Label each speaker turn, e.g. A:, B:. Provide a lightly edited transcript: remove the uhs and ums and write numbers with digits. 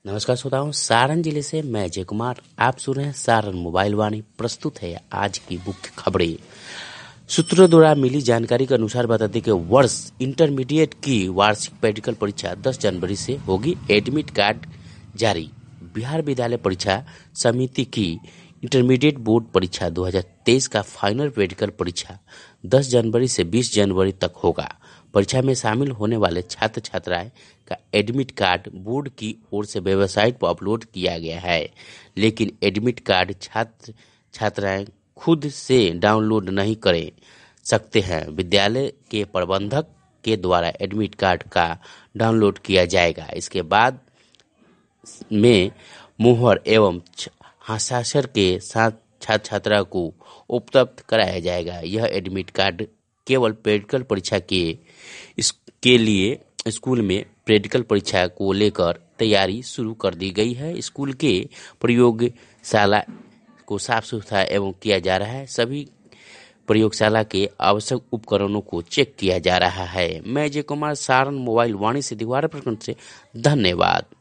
A: नमस्कार श्रोताओं, सारण जिले से मैं अजय कुमार आप सुन रहे हैं सारण मोबाइल वाणी। प्रस्तुत है आज की मुख्य खबरें। सूत्रों द्वारा मिली जानकारी के अनुसार बताते कि वर्ष इंटरमीडिएट की वार्षिक प्रैक्टिकल परीक्षा 10 जनवरी से होगी। एडमिट कार्ड जारी। बिहार विद्यालय परीक्षा समिति की इंटरमीडिएट बोर्ड परीक्षा 2023 का फाइनल प्रैक्टिकल परीक्षा 10 जनवरी से 20 जनवरी तक होगा। परीक्षा में शामिल होने वाले छात्र छात्राएं का एडमिट कार्ड बोर्ड की ओर से वेबसाइट पर अपलोड किया गया है, लेकिन एडमिट कार्ड छात्र छात्राएं खुद से डाउनलोड नहीं कर सकते हैं। विद्यालय के प्रबंधक के द्वारा एडमिट कार्ड का डाउनलोड किया जाएगा। इसके बाद में मुहर एवं हस्ताक्षर के साथ छात्र छात्रा को उपलब्ध कराया जाएगा। यह एडमिट कार्ड केवल प्रैक्टिकल परीक्षा के लिए स्कूल में प्रैक्टिकल परीक्षा को लेकर तैयारी शुरू कर दी गई है। स्कूल के प्रयोगशाला को साफ सुथरा एवं किया जा रहा है। सभी प्रयोगशाला के आवश्यक उपकरणों को चेक किया जा रहा है। मैं अजय कुमार, सारण मोबाइल वाणी से, दीवार प्रखंड से। धन्यवाद।